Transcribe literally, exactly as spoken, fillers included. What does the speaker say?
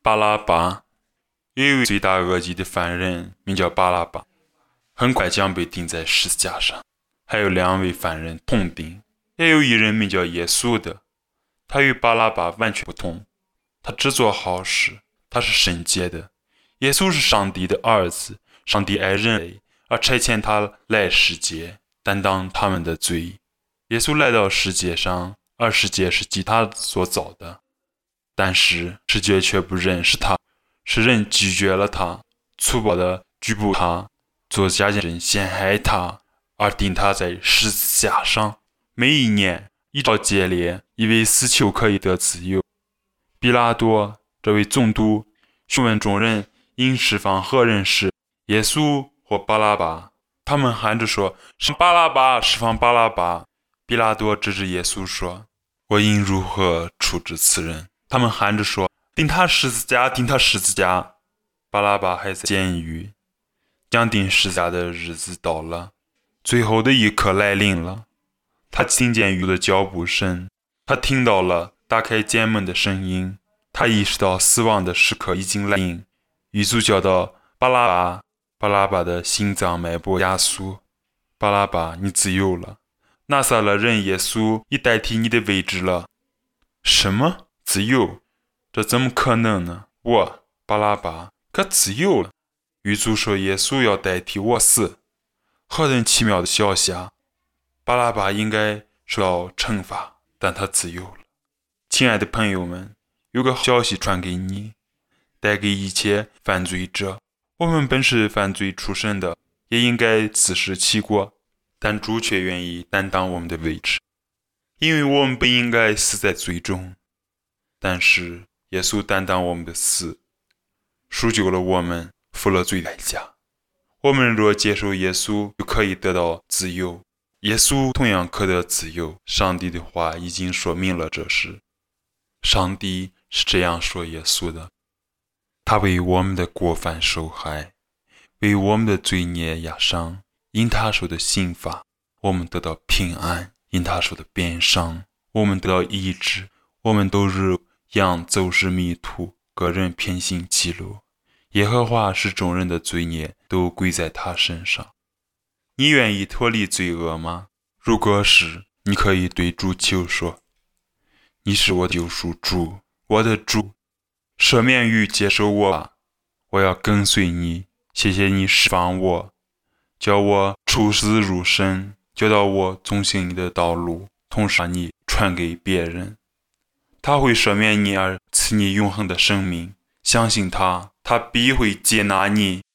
巴拉巴。有一位罪大恶极的犯人名叫巴拉巴，很快将被钉在十字架上。还有两位犯人同钉，也有一人名叫耶稣的，他与巴拉巴完全不同。他只做好事，他是圣洁的。耶稣是上帝的儿子，上帝爱人类，而差遣他来世界担当他们的罪。耶稣来到世界上，而世界是藉他所造的，但是世界却不认识他，是人拒绝了他，粗暴地拘捕他，做假见证陷害他，而钉他在十字架上。每一年依照节烈，以为死囚可以得自由。比拉多这位总督询问众人应释放何人时，耶稣或巴拉巴，他们喊着说：释放巴拉巴，释放巴拉巴。比拉多指着耶稣说：我应如何处置此人？他们喊着说：钉他十字架，钉他十字架。巴拉巴还在监狱。将钉十字架的日子到了，最后的一刻来临了。他听见狱的脚步声，他听到了打开监门的声音，他意识到死亡的时刻已经来临。狱卒叫道：巴拉巴。巴拉巴的心脏脉搏加速。巴拉巴，你自由了。拿撒勒人耶稣已代替你的位置了。什么？自由？这怎么可能呢？我巴拉巴可自由了。狱卒说耶稣要代替我死，何等奇妙的消息啊！巴拉巴应该受到惩罚，但他自由了。亲爱的朋友们，有个消息传给你，带给一切犯罪者。我们本是犯罪出身的，也应该自食其果，但主却愿意担当我们的位置，因为我们不应该死在罪中，但是耶稣担当我们的死，赎救了我们，付了罪代价。我们若接受耶稣，就可以得到自由。耶稣同样可得自由。上帝的话已经说明了这事。上帝是这样说耶稣的：他为我们的过犯受害，为我们的罪孽压伤，因他受的刑罚，我们得到平安；因他受的鞭伤，我们得到医治。我们都如羊走失迷途，个人偏行己路。耶和华使众人的罪孽都归在他身上。你愿意脱离罪恶吗？如果是，你可以对主求说：你是我救赎主，我的主，赦免与接受我吧，我要跟随你。谢谢你释放我，叫我出死入生，教导我遵行你的道路，同时把你传给别人。他会赦免你而赐你永恒的生命，相信他，他必会接纳你。